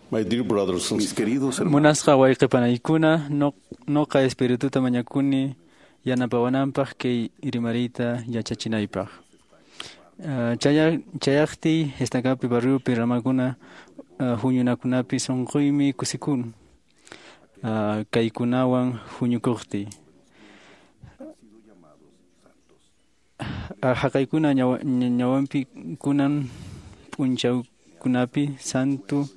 My dear brothers and Mis queridos hermanos, Munasqa wayqipanaykuna noqa espirituta mañakuni yanapawananpaq kay irimarita yachachinaypaq. Chayaqti Estakapi barriupi ramakuna huñunakunapi sunquymi kusikun kaykunawan huñukuqti. Haqaykuna ñawanpi kunan p'unchawkunapi santu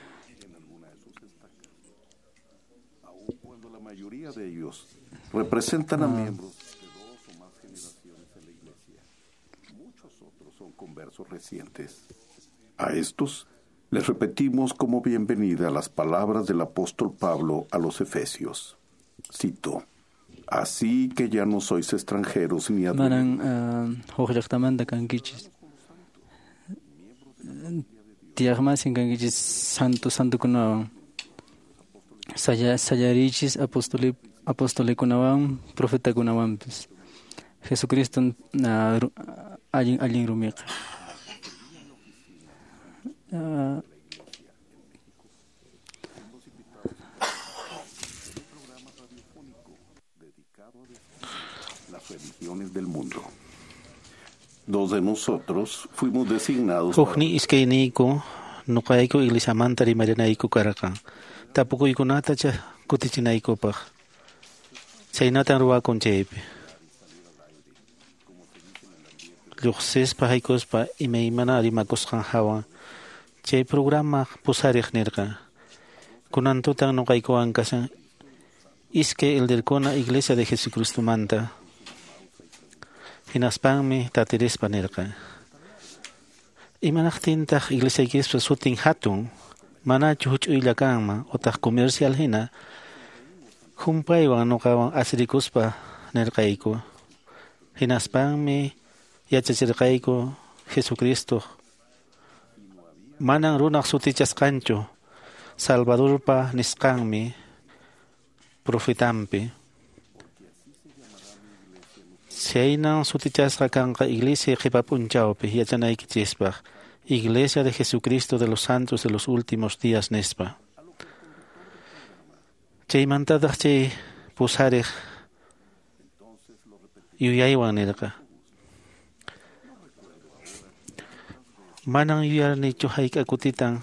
de ellos representan a miembros de 2 o más generaciones en la iglesia. Muchos otros son conversos recientes. A estos les repetimos como bienvenida las palabras del apóstol Pablo a los Efesios. Cito: así que ya no sois extranjeros ni manan hoqllaqtamanta kankichis tiaqmasin kankichis santukunawan sayarichis apostolikunawan profetakunawanpis Jesucristo allin rumiqa. Las religiones del mundo. 2 de nosotros fuimos designados Hukni iskayniku nuqayku iglesiamanta rimarinayku karqa. Tapukuykunata kutichinaykupak. Chaynatan ruwakun chaypi. Lluqsispa haykuspa imaymana rimakusqan hawan. Chay programa pusariq nirqa. Kunantutan nuqaykuwan kasan iskay elderkuna Iglesia de Jesucristo manta. Hinaspanmi tatirispa nirqa. Imanaqtintaq Iglesiaykispa sutin hatun manachu huch'uylla kanman utaq comercial hina humpaywan nuqawan asirikuspa nirqayku. Hinaspanmi yachachirqayku Jesucristo manan runaq sutichasqanchu Salvadorpa nisqanmi profetampi. Chaynan sutichasqa kanqa Iglesia qipa p'unchawpi yachanaykichispaq Iglesia de Jesucristo de los Santos de los Últimos Días nispa. Chaymantataq chay pusariq yuyaywan nirqa. Manan yuyarnichu hayk'a kutitan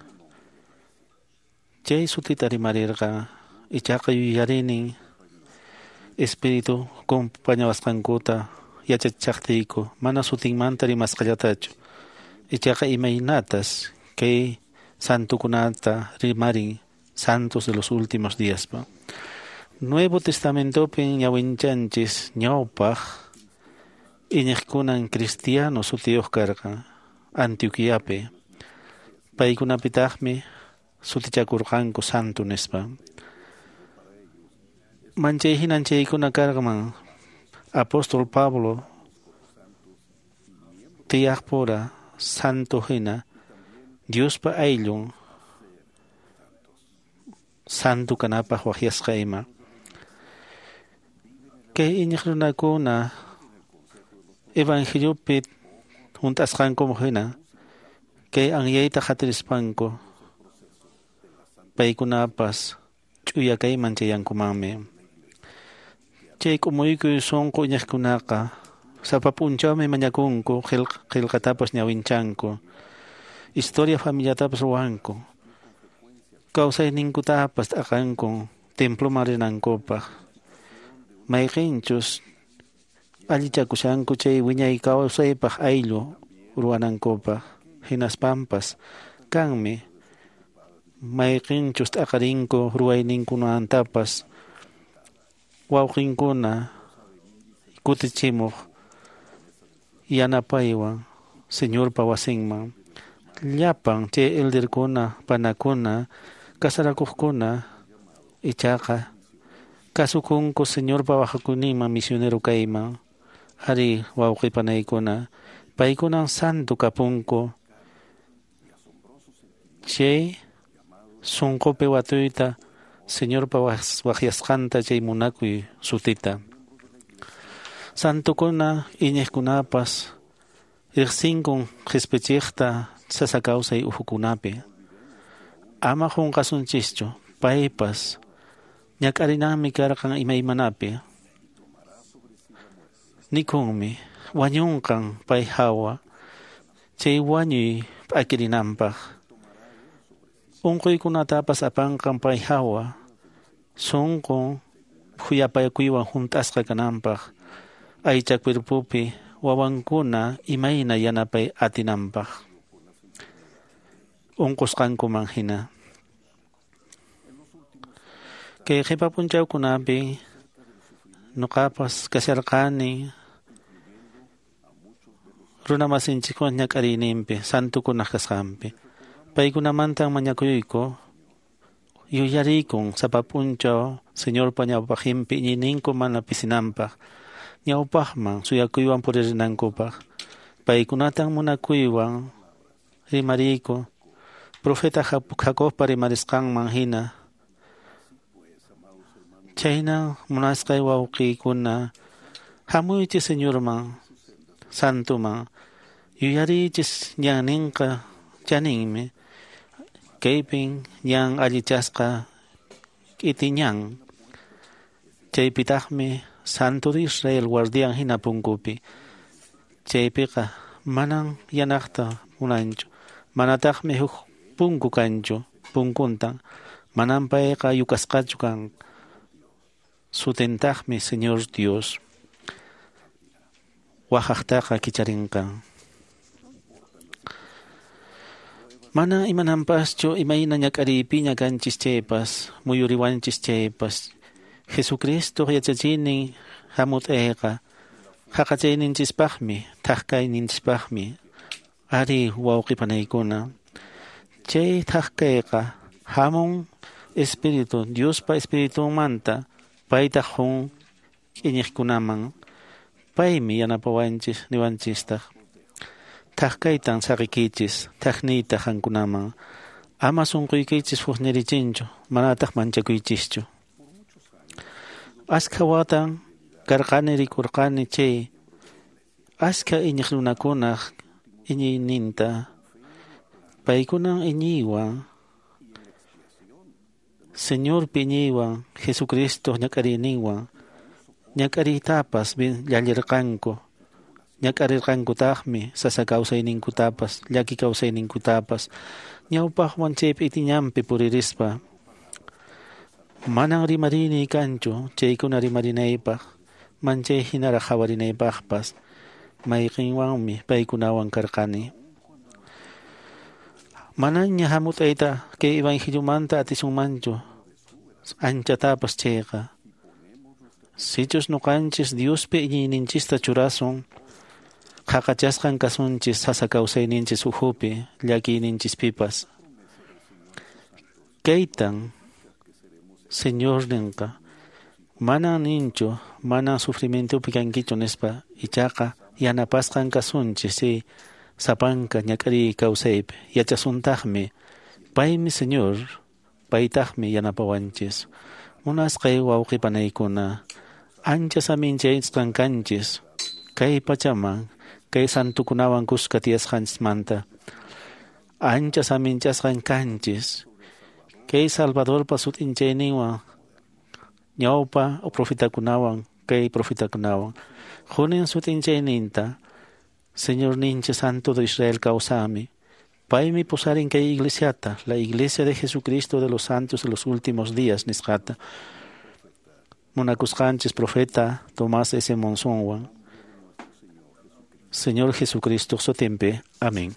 chay sutita rimarirqa ichaqa yuyarinin espiritu compañawasqankuta yachachaqtiyku mana sutinmanta rimasqallatachu. Ichaqa imaynatas kay santukunata rimarin santos de los últimos días. Nuevo Testamento ñawinchanchis ñawpaq iñiqkunan cristianos sutiyuq karqa Antioquiapi. Paykunapitaqmi sutichakurqanku santo nispa. Manchay hinan chaykuna karqman apóstol Pablo tiyaqpura santo hina Diospa ayllun santo kanapaq waqyasqa ima. Kay iñiq runakuna evangeliopi juntasqanku hina kay anyayta qatirispanku paykunapas ch'uyakayman chayankumanmi. Chay k'umuykuy sunqu iñiqkunaqa sapa p'unchawmi mañakunku qillqatapas ñawinchanku historia familiatapas ruwanku kawsayninkutapas t'aqanku temploman rinankupaq mayqinchus allichakushanku chay wiñay kawsaypaq ayllu ruwanankupaq hinaspampas kanmi mayqinchus t'aqarinku ruwayninkunamantapas wawqinkuna kutichimuq yanapaywan Señorpa wasinman llapan chay elderkuna panakuna kasarakuqkuna ichaqa kasukunku Señorpa waqhakuninman misionero kayman ari wawqipanaykuna paykunan santo kapunku chay sunqupi watuyta Señorpa waqyasqanta chay munakuy sutita. Santukuna iñiqkunapas riqsinkun qhispichiqta sasa kawsay uhukunapi. ama junqasunchischu paypas ñak'arinanmi karqan imaymanapi nikunmi wañunqan pay hawa chay wañuy p'akirinanpaq unquykunatapas apanqan pay hawa sunqu phuyapakuywan hunt'asqa kananpaq aycha cuerpupi wawankuna imayna yanapay atinanpaq unqusqankuman hina kay qipa punchawkunapi nuqapas kasharqani runamasinchikwan ñak'arininpi santukunaq kasqanpi paykunamantan mañakuyku yuyarikun sapa punchaw Señorpa ñawpaqinpi iñininku mana pisinanpaq ñawpaqman suyakuywan puririnankupaq paykunatan munakuywan rimariyku Profeta Jacobpa rimarisqanman hina chayna munasqay wawqiykuna hamuychis Señorman Santuman yuyarichis ñanninqa chaninmi kaypin ñan allichasqa k'iti ñan chaypitaqmi Santo de Israel guardian hina punkupi chaypiqa manan yanaqta munanchu manataqmi huk punku kanchu punkuntan manan payqa yukasqachu kan sutentaqmi Señor Dios waqaqtaqa kicharinqa mana imananpaschu imayna ñak'ariypi ñakanchis chaypas muyuriwanchis chaypas Jesucristo yachachinin hamut'ayqa haqachayninchispaqmi thaqkayninchispaqmi ari wawqipanaykuna chay thaqkayqa hamun Espiritu Diospa Espiritumanta paytaq jun k'iñiqkunaman paymi yanapawanchis niwanchistaq thaqkaytan saqikichis thaqniyta qankunaman ama sunquykichis fuqnirichinchu manataq manchakuychischu askha watan karqani rikurqani chay askha iñiq runakunaq iñiyninta paykunan iñiywan Señor piñiywan Jesucristo ñak'ariyninwan ñak'ariytapas llallarqanku ñak'arirqankutaqmi sasa kawsayninkutapas llaki kawsayninkutapas ñawpaqwan chaypi itiñanpi puririspa manan rimarini kanchu chaykuna rimarinaypaq manchay hinaraq hawarinaypaqpas mayqinwanmi paykunawan karqani manan ña hamut'ayta kay evangeliyumanta atisunmanchu anchatapas chayqa sichus nuqanchis Diospi iñiyninchista churasun qhaqachasqan kasunchis sasa kawsayninchis uhupi llakiyninchispipas kaytan Señor ninqa manan ninchu manan sufrimientopi kankichu nispa ichaqa yanapasqan kasunchis si sapanka ñak'ariy kawsaypi yachasuntaqmi paymi Señor paytaqmi yanapawanchis munasqay wawqipanaykuna ancha saminchaysqan kanchis kay pachaman kay santukunawan kuska tiyasqanchismanta ancha saminchasqan kanchis kay Salvadorpa sutinchayninwan ñawpa profetakunawan kay profetakunawan junin sutinchayninta Señor nincha Santo de Israel kawsami paymi pusarin kay iglesiata la iglesia de Jesucristo de los santos de los últimos días nisqata munakusqanchis profeta Tomás S. Monzonwan Señor Jesucristo sotempe. Amén.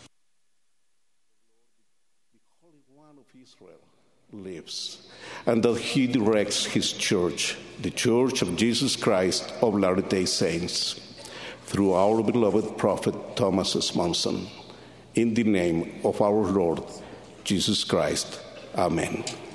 Lives, and that he directs his church, the Church of Jesus Christ of Latter-day Saints, through our beloved prophet Thomas S. Monson, in the name of our Lord Jesus Christ. Amen.